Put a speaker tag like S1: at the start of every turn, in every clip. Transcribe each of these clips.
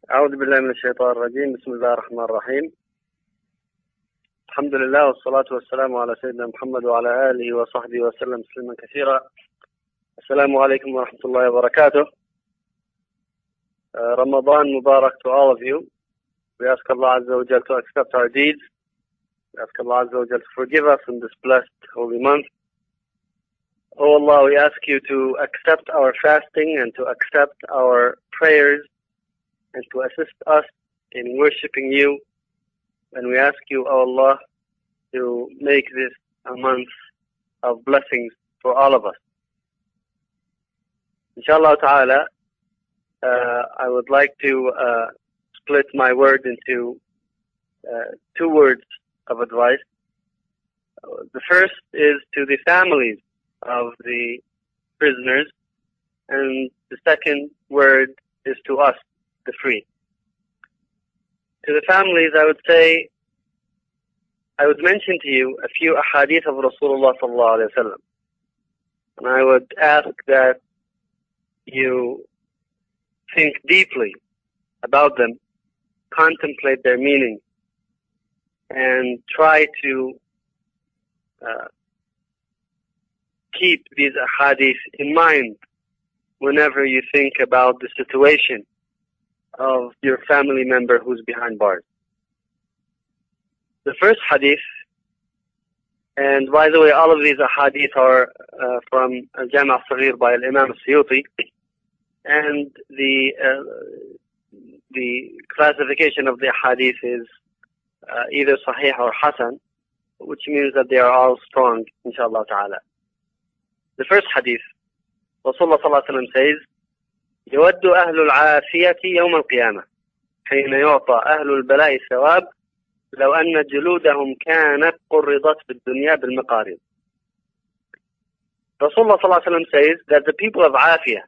S1: أعوذ بالله من الشيطان الرجيم. بسم الله الرحمن الرحيم. الحمد لله والصلاة والسلام على سيدنا محمد وعلى آله وصحبه وسلم تسليما كثيرا. السلام عليكم ورحمة الله وبركاته. Ramadan Mubarak to all of you. We ask Allah Azza wa Jal to accept our deeds. We ask Allah Azza wa Jal to forgive us in this blessed holy month. Oh Allah, we ask you to accept our fasting and to accept our prayers and to assist us in worshipping you. And we ask you, O Allah, to make this a month of blessings for all of us. Inshallah ta'ala, I would like to split my word into two words of advice. The first is to the families of the prisoners, and the second word is to us, the free. To the families, I would mention to you a few ahadith of Rasulullah sallallahu alaihi wasallam, and I would ask that you think deeply about them, contemplate their meaning, and try to keep these ahadith in mind whenever you think about the situation of your family member who's behind bars. The first hadith, and by the way, all of these ahadith are from Al-Jami' al-Saghir by Imam al-Suyuti, and the classification of the hadith is either Sahih or Hasan, which means that they are all strong, inshallah ta'ala. The first hadith, Rasulullah sallallahu alaihi wasallam says, يود أهل العافية يوم القيامة حين يعطى أهل البلاء الثواب لو أن جلودهم كانت قرضت بالدنيا بالمقاريض. Rasulullah sallallahu alaihi wasallam says that the people of Afiyah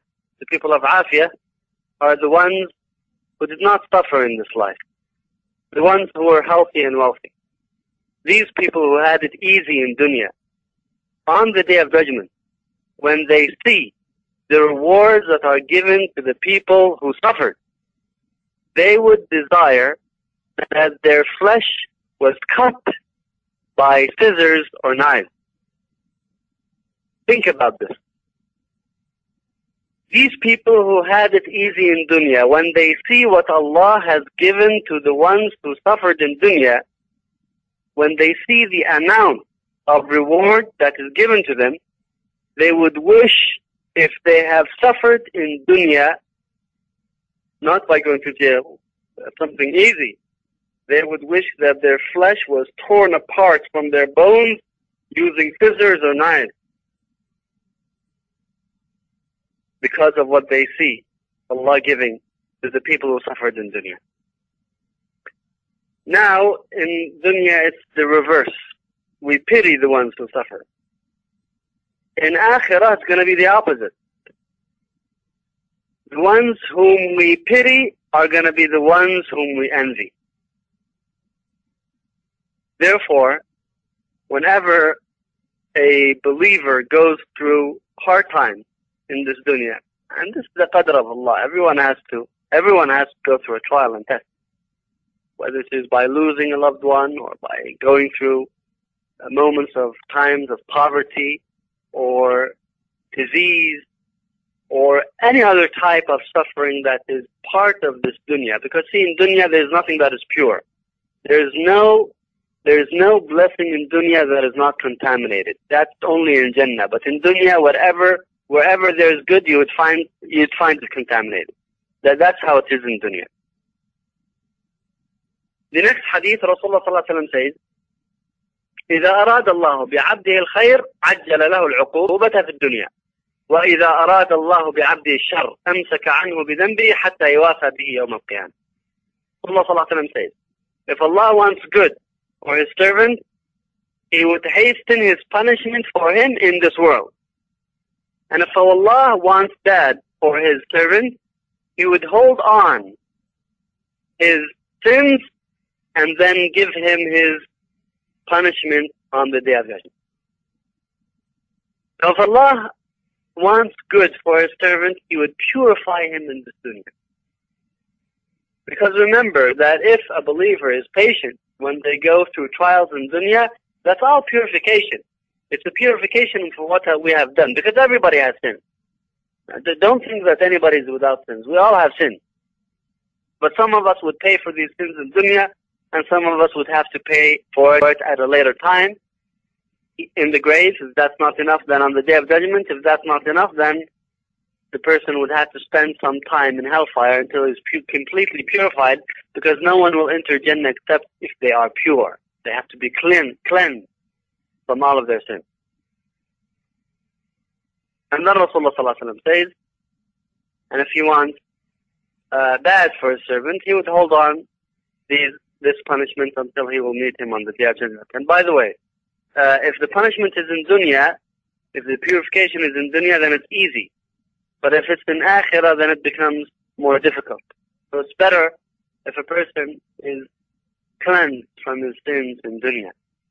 S1: are the ones who did not suffer in this life, the ones who were healthy and wealthy. These people who had it easy in dunya, on the day of judgment, when they see the rewards that are given to the people who suffered, they would desire that their flesh was cut by scissors or knives. Think about this. These people who had it easy in dunya, when they see what Allah has given to the ones who suffered in dunya, when they see the amount of reward that is given to them, they would wish, if they have suffered in dunya, not by going to jail, something easy, they would wish that their flesh was torn apart from their bones using scissors or knives, because of what they see Allah giving to the people who suffered in dunya. Now, in dunya, it's the reverse. We pity the ones who suffer. In akhirah, it's going to be the opposite. The ones whom we pity are going to be the ones whom we envy. Therefore, whenever a believer goes through hard times in this dunya, and this is the qadr of Allah, everyone has to go through a trial and test, whether it is by losing a loved one or by going through moments of times of poverty or disease or any other type of suffering that is part of this dunya. Because see, in dunya there is nothing that is pure. There is no blessing in dunya that is not contaminated. That's only in Jannah. But in dunya, wherever there is good, you'd find it contaminated. That's how it is in dunya. The next hadith, Rasulullah sallallahu alaihi wasallam says, إذا أراد الله بعبده الخير عجل له العقوبة في الدنيا وإذا أراد الله بعبده الشر أمسك عنه بذنبه حتى يوافى به يوم القيامة. Allah sallallahu alaihi wasallam says, if Allah wants good for His servant, He would hasten His punishment for him in this world. And if Allah wants bad for His servant, He would hold on his sins and then give him his punishment on the day of judgment. So if Allah wants good for His servant, He would purify him in this dunya. Because remember that if a believer is patient when they go through trials in dunya, that's all purification. It's a purification for what we have done, because everybody has sins. Don't think that anybody is without sins. We all have sins. But some of us would pay for these sins in dunya, and some of us would have to pay for it at a later time in the grave. If that's not enough, then on the Day of Judgment. If that's not enough, then the person would have to spend some time in hellfire until he's completely purified, because no one will enter Jannah except if they are pure. They have to be cleansed from all of their sins. And then Rasulullah ﷺ says, and if he wants bad for his servant, he would hold on this punishment until he will meet him on the Day of Judgment. And by the way, if the punishment is in dunya, if the purification is in dunya, then it's easy. But if it's in akhirah, then it becomes more difficult. So it's better if a person is cleansed from his sins in dunya.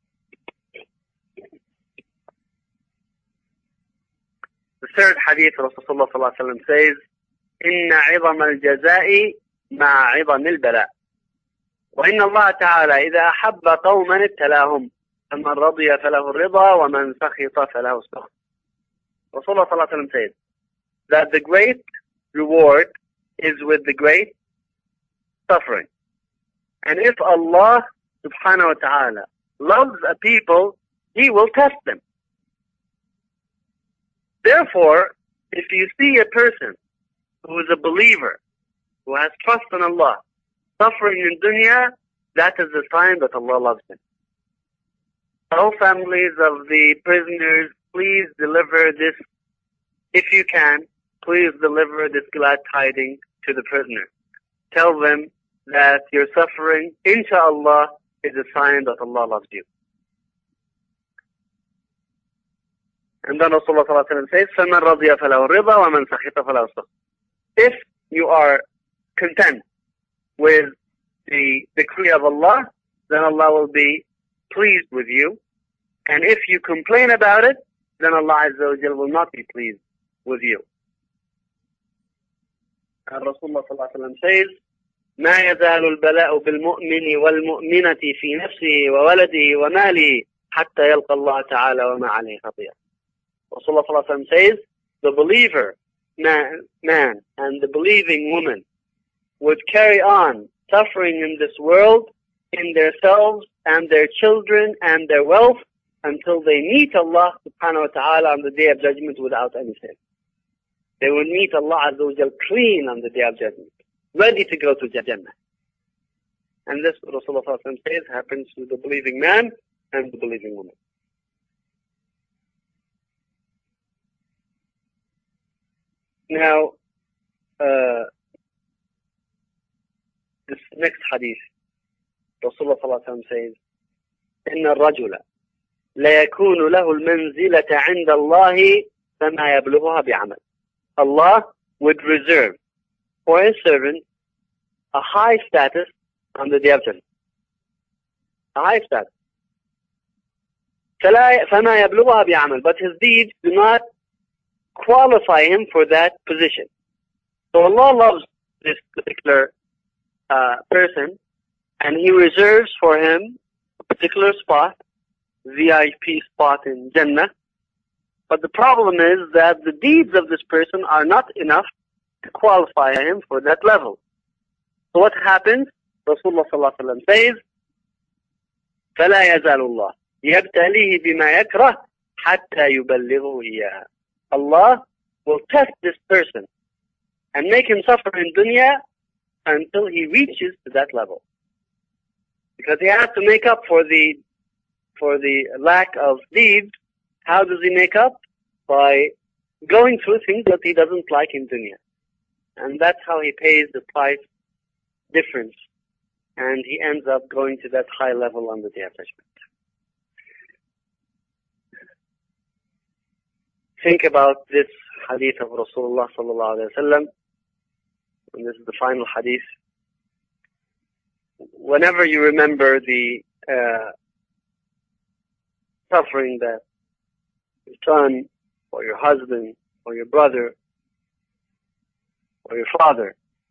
S1: The third hadith, Rasulullah ﷺ says, إِنَّ عِظَمَ الْجَزَاءِ مَعَ عِظَمِ الْبَلَاءِ وَإِنَّ اللَّهَ تَعَالَى إِذَا أَحَبَّ قَوْمًا ابْتَلَاهُمْ فَمَنْ رَضِيَ فَلَهُ الرِّضَى وَمَنْ سَخِطَ فَلَهُ السَّخْطُ. Rasulullah ﷺ says that the great reward is with the great suffering. And if Allah subhanahu wa ta'ala loves a people, He will test them. Therefore, if you see a person who is a believer, who has trust in Allah, suffering in dunya, that is a sign that Allah loves him. All families of the prisoners, please deliver this, if you can, please deliver this glad tidings to the prisoners. Tell them that your suffering, inshallah, is a sign that Allah loves you. And then Rasulullah says, فَمَنْ رَضِيَ فَلَهُ الرِّضَى وَمَنْ سَخِطَ فَلَهُ السَّخْطُ. If you are content with the decree of Allah, then Allah will be pleased with you. And if you complain about it, then Allah Azza wa Jal will not be pleased with you. And Rasulullah says, ما يزال البلاء بالمؤمن والمؤمنة في نفسه وولده وماله حتى يلقى الله تعالى وما عليه خطيئة. Rasulullah says, the believer man and the believing woman would carry on suffering in this world in themselves and their children and their wealth until they meet Allah subhanahu wa ta'ala on the Day of Judgment without any sin. They will meet Allah Azza wa Jal clean on the Day of Judgment, ready to go to Jannah. And this, Rasulullah says, happens to the believing man and the believing woman. Now, this next hadith, Rasulullah says, إن الرجل لا يكون له المنزلة عند الله فما يبلغها بعمل. Allah would reserve for His servant a high status on the Day of Judgment. A high status. فما يبلغها بعمل. But his deeds do not qualify him for that position. So Allah loves this particular person, and He reserves for him a particular spot, VIP spot in Jannah. But the problem is that the deeds of this person are not enough to qualify him for that level. So what happens? Rasulullah says, فَلَا يَزَالُ اللَّهِ يَبْتَلِيهِ بِمَا يَكْرَهُ حَتَّى يُبَلِّغُهُ إِيَّاهُ. Allah will test this person and make him suffer in dunya until he reaches to that level. Because he has to make up for the lack of deeds. How does he make up? By going through things that he doesn't like in dunya. And that's how he pays the price difference. And he ends up going to that high level on the Day of Judgment. Think about this hadith of Rasulullah sallallahu alaihi wasallam, and this is the final hadith. Whenever you remember the suffering that your son, or your husband, or your brother, or your father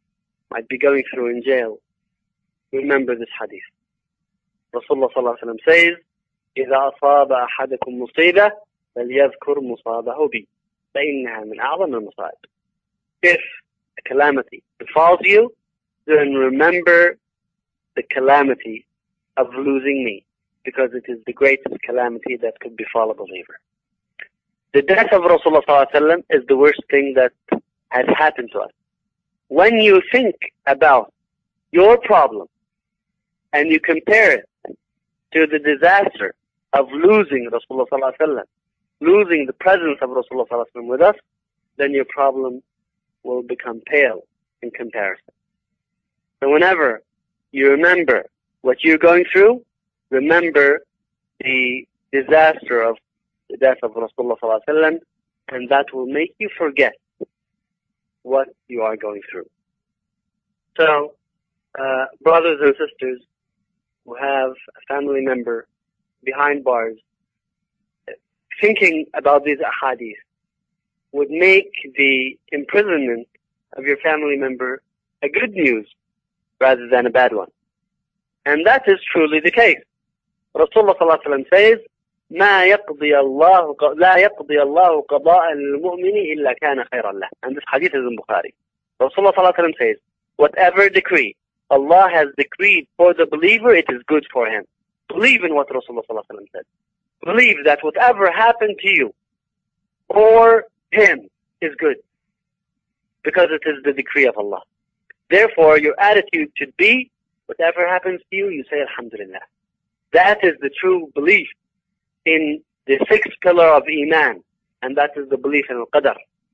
S1: might be going through in jail, remember this hadith. Rasulullah sallallahu alaihi wasallam says, إذا أصاب أحدكم مصيبة فليذكر مصابه بي فإنها من أعظم المصائب. If a calamity befalls you, then remember the calamity of losing me, because it is the greatest calamity that could befall a believer. The death of Rasulullah sallallahu alaihi wasallam is the worst thing that has happened to us. When you think about your problem and you compare it to the disaster of losing Rasulullah sallallahu alaihi wasallam, losing the presence of Rasulullah sallallahu alaihi wasallam with us, then your problem will become pale in comparison. So whenever you remember what you're going through, remember the disaster of the death of Rasulullah sallallahu alaihi wasallam, and that will make you forget what you are going through. So, brothers and sisters who have a family member behind bars, thinking about these ahadith would make the imprisonment of your family member a good news rather than a bad one. And that is truly the case. Rasulullah sallallahu alaihi wasallam says, لا يقضي الله قضاء للمؤمن إلا كان خيرا له. And this hadith is in Bukhari. Rasulullah sallallahu alaihi wasallam says, whatever decree Allah has decreed for the believer, it is good for him. Believe in what Rasulullah sallallahu alaihi wasallam said. Believe that whatever happened to you or him is good, because it is the decree of Allah. Therefore, your attitude should be, whatever happens to you, you say Alhamdulillah. That is the true belief in the sixth pillar of Iman, and that is the belief in Al-Qadr.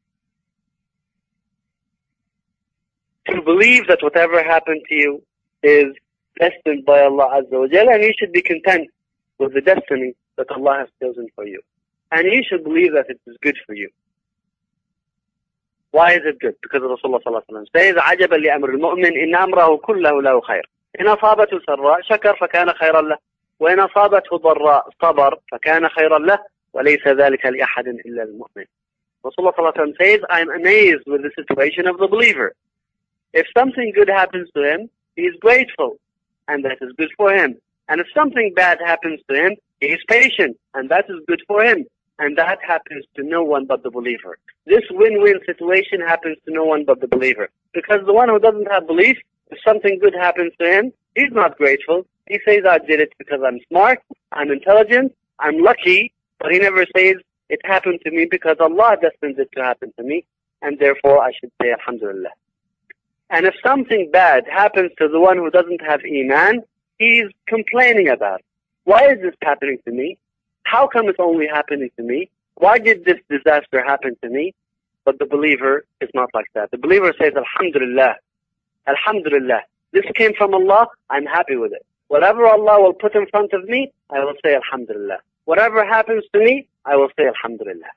S1: To believe that whatever happened to you is destined by Allah Azza wa Jalla, and you should be content with the destiny that Allah has chosen for you. And you should believe that it is good for you. Why is it good? Because Rasulullah sallallahu alaihi wasallam says, عَجَبًا لِأَمْرِ الْمُؤْمِنِ إِنَّ أَمْرَهُ كُلَّهُ لَهُ خَيْرٌ إِنْ أَصَابَتْهُ سَرَّاءٌ شَكَرَ فَكَانَ خَيْرًا لَهُ وإن أصابته ضراء صبر فكان خيرا له وليس ذلك لأحد إلا المؤمن. Rasulullah sallallahu alaihi wasallam says, I am amazed with the situation of the believer. If something good happens to him, he is grateful, and that is good for him. And if something bad happens to him, he is patient, and that is good for him. And that happens to no one but the believer. This win-win situation happens to no one but the believer. Because the one who doesn't have belief, if something good happens to him, he's not grateful. He says, I did it because I'm smart, I'm intelligent, I'm lucky, but he never says, it happened to me because Allah destined it to happen to me, and therefore I should say Alhamdulillah. And if something bad happens to the one who doesn't have Iman, he's complaining about it. Why is this happening to me? How come it's only happening to me? Why did this disaster happen to me? But the believer is not like that. The believer says, Alhamdulillah, Alhamdulillah. This came from Allah, I'm happy with it. Whatever Allah will put in front of me, I will say Alhamdulillah. Whatever happens to me, I will say Alhamdulillah.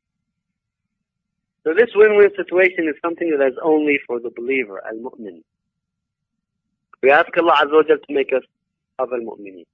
S1: So this win-win situation is something that is only for the believer, al-mu'min. We ask Allah Azza wa Jal to make us of al-mu'minin.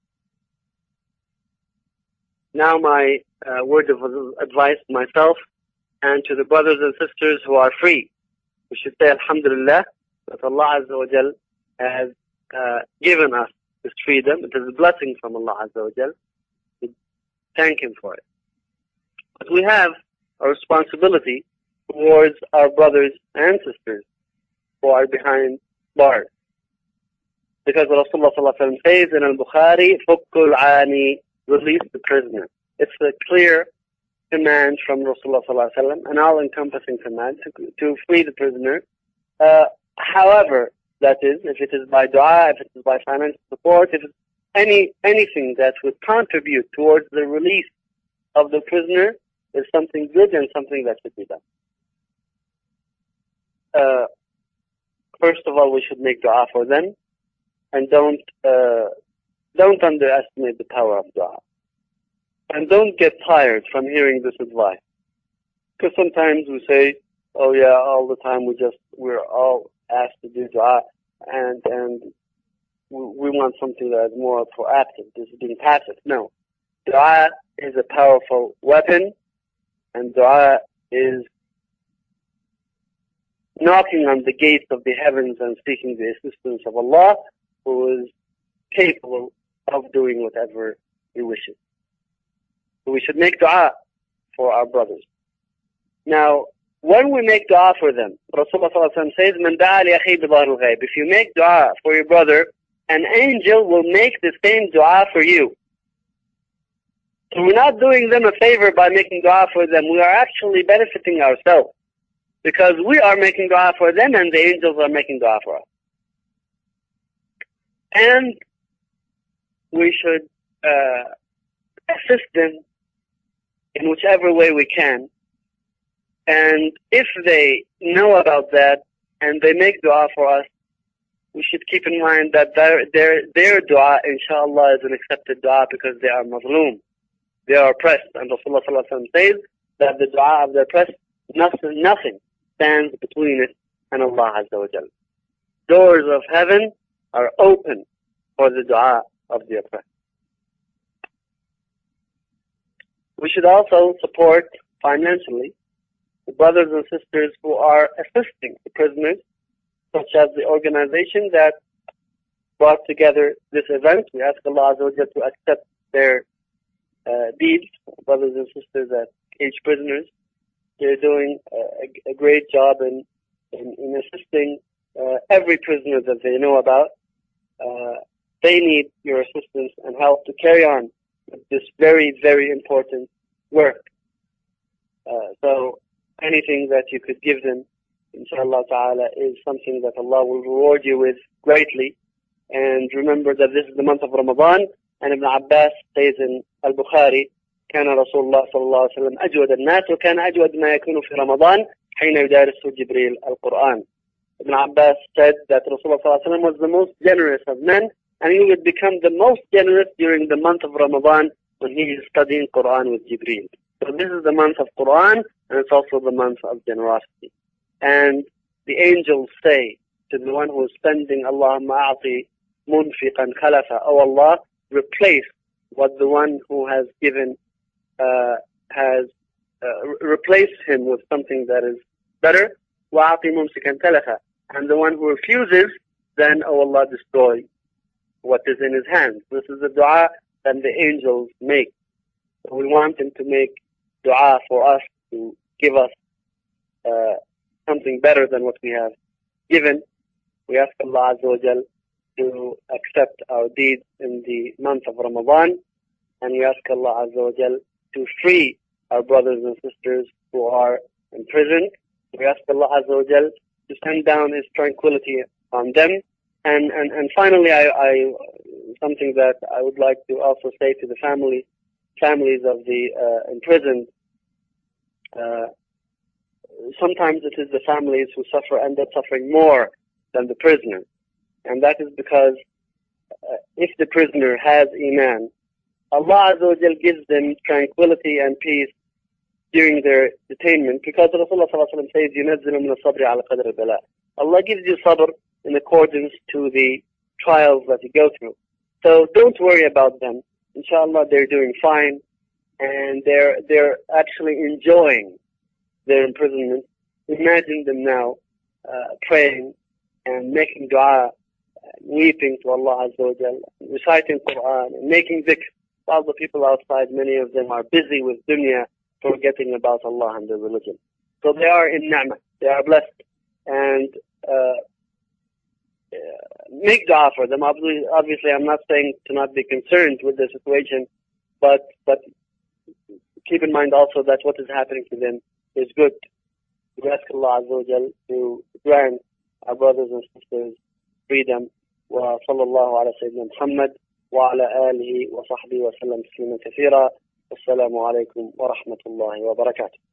S1: Now my word of advice to myself and to the brothers and sisters who are free. We should say Alhamdulillah that Allah Azza wa Jal has given us this freedom. It is a blessing from Allah Azza wa Jal. We thank Him for it. But we have a responsibility towards our brothers and sisters who are behind bars. Because Rasulullah sallallahu alaihi wasallam says in Al-Bukhari, فُكُّ الْعَانِ, release the prisoner. It's a clear command from Rasulullah sallallahu alaihi wasallam, an all-encompassing command to free the prisoner. However, that is, if it is by dua, if it is by financial support, if it's anything that would contribute towards the release of the prisoner is something good and something that should be done. First of all, we should make dua for them, and don't underestimate the power of dua. And don't get tired from hearing this advice. Because sometimes we say, oh yeah, all the time we're all asked to do dua, and we want something that is more proactive. This is being passive. No. Dua is a powerful weapon, and dua is knocking on the gates of the heavens and seeking the assistance of Allah, who is capable of doing whatever He wishes. So we should make dua for our brothers. Now, when we make dua for them, Rasulullah says, "Man da'a li akhi bi dhahr al-ghayb." If you make dua for your brother, an angel will make the same dua for you. So we're not doing them a favor by making dua for them. We are actually benefiting ourselves, because we are making dua for them and the angels are making dua for us. And we should assist them in whichever way we can. And if they know about that and they make dua for us, we should keep in mind that their dua, inshallah, is an accepted dua, because they are mazloom. They are oppressed. And Rasulullah says that the dua of the oppressed, nothing stands between it and Allah Azza wa Jal. Doors of heaven are open for the dua of the oppressed. We should also support financially the brothers and sisters who are assisting the prisoners, such as the organization that brought together this event. We ask Allah Azza wa Jal to accept their deeds, brothers and sisters at cage prisoners. They're doing a great job in assisting every prisoner that they know about. They need your assistance and help to carry on with this very, very important work. So anything that you could give them, inshallah ta'ala, is something that Allah will reward you with greatly. And remember that this is the month of Ramadan, and Ibn Abbas says in Al-Bukhari, كان رسول الله صلى الله عليه وسلم أجود الناس وكان أجود ما يكون في رمضان حين يدارس جبريل القرآن. Ibn Abbas said that Rasulullah صلى الله عليه وسلم was the most generous of men, and he would become the most generous during the month of Ramadan when he is studying Quran with Jibreel. So this is the month of Quran, and it's also the month of generosity. And the angels say to the one who is spending, Allahumma a'ti munfiqan khalafa, oh Allah, replace what the one who has given has replaced him with something that is better. Wa'ati mumsikan talafa, and the one who refuses, then, oh Allah, destroy what is in his hands. This is the dua that the angels make. So we want him to make dua for us, to give us something better than what we have given. We ask Allah Azza wa Jal to accept our deeds in the month of Ramadan, and we ask Allah Azza wa Jal to free our brothers and sisters who are in prison. We ask Allah Azza wa Jal to send down His tranquility on them. And finally, I something that I would like to also say to the families of the imprisoned. Sometimes it is the families who end up suffering more than the prisoner, and that is because if the prisoner has iman, Allah Azza wa Jal gives them tranquility and peace during their detainment, because Rasulullah says, يُنَزِّلُ مِنَ الصَّبْرِ عَلَى قَدْرِ الْبَلَاءِ. Allah gives you sabr in accordance to the trials that you go through. So don't worry about them. Inshallah, they're doing fine, and they're actually enjoying their imprisonment. Imagine them now praying and making dua, weeping to Allah Azza wa Jal, reciting Quran, and making dhikr. All the people outside, many of them are busy with dunya, forgetting about Allah and their religion. So they are in ni'mah, they are blessed, and make dua for them. Obviously, I'm not saying to not be concerned with the situation, but keep in mind also that what is happening to them is good. We ask Allah Azza wa Jal to grant our brothers and sisters freedom. Wa sallallahu ala Sayyidina Muhammad wa ala alihi wa sahbihi wa sallam tasliman kathira. Wassalamu alaikum wa rahmatullahi wa barakatuh.